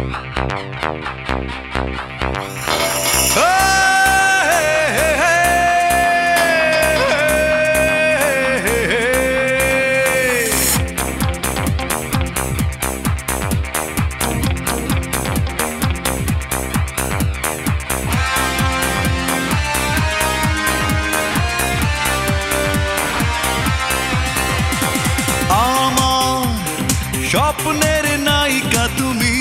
স্বপ্নের নায়িকা তুমি,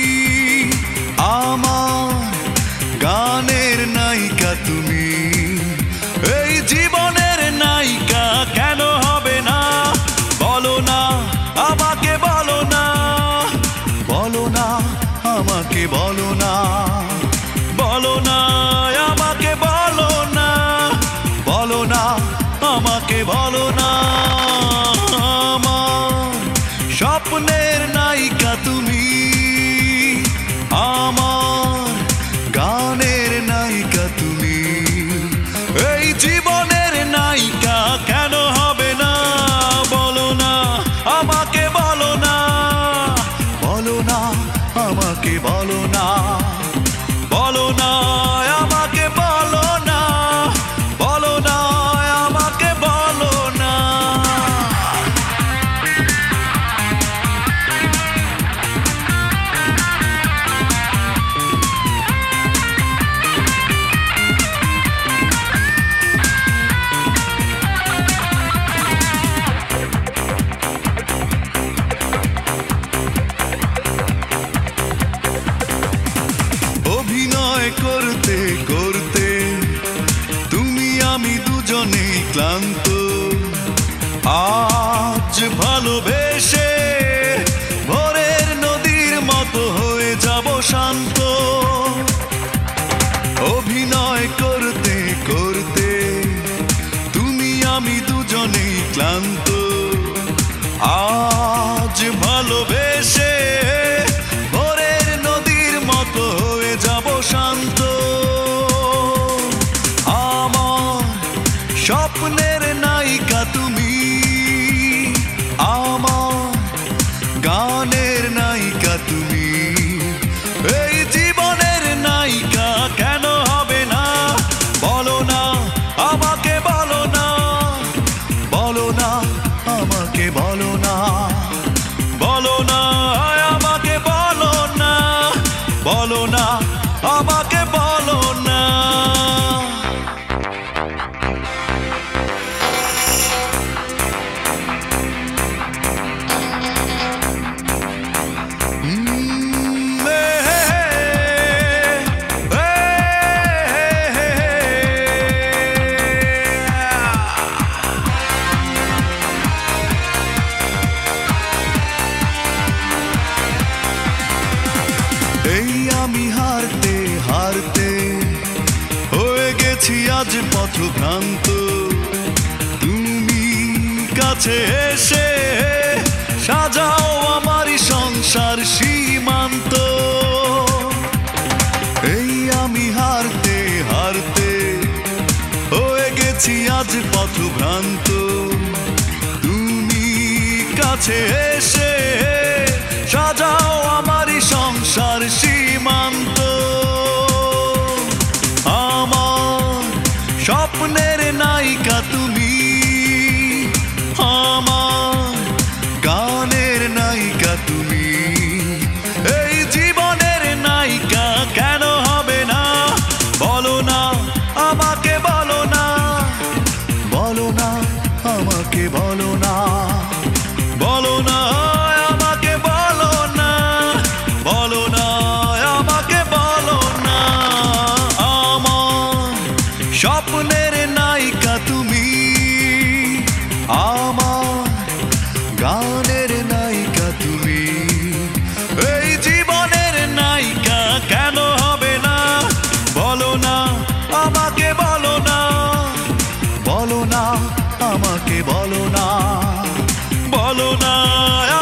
আমার গানের নায়িকা তুমি, এই জীবনের নায়িকা কেন হবে না? বলো না আমাকে, বলো না, বলো না আমাকে, বলো না, বলো না আমাকে, বলো না, বলো না আমাকে, বলো না। স্বপ্নের নায়িকা তুমি, আমার গানের নায়িকা তুমি, এই জীবনের নায়িকা কেন হবে না? বলো না আমাকে, বলো না, বলো না আমাকে, বলো না, বলো না আমাকে, বলো না, বলো না আমাকে, বলো না। অভিনয় করতে করতে তুমি আমি দুজনেই ক্লান্ত, আজ ভালোবেসে ভোরের নদীর মতো হয়ে যাব শান্ত। অভিনয় করতে করতে তুমি আমি দুজনেই ক্লান্ত, আজ ভালোবেসে ভোরের নদীর মতো হয়ে যাব শান্ত। আমার স্বপ্নের নায়িকা তুমি, আমার গানের নায়িকা তুমি, এই জীবনের নায়িকা কেন হবে না? বলো না আমাকে, বলো না, বলো না আমাকে, বলো না, বলো না আমাকে, বলো না, বলো না আমাকে, বলো না। এই আমি হারতে হারতে হয়ে গেছি আজ পথভ্রান্ত, তুমি কাছে এসে সাজাও আমারই সংসার সীমান্ত। এই আমি হারতে হারতে হয়ে গেছি আজ পথভ্রান্ত, তুমি কাছে এসে সাজাও আমারই সংসার সীমান্ত। আমার স্বপ্নের নায়িকা তুমি, আমার গানের নায়িকা তুমি, এই জীবনের নায়িকা কেন হবে না? বলো না আমাকে, বলো না, বলো না আমাকে, বলো না, বলো না আমাকে, বলো না, বলো না আমাকে, বলো না। আমার স্বপ্নের নায়িকা তুমি, আমার গানের নায়িকা তুমি, এই জীবনের নায়িকা কেন হবে না? বলো না আমাকে, বলো না, বলো না আমাকে, বলো না, বলো না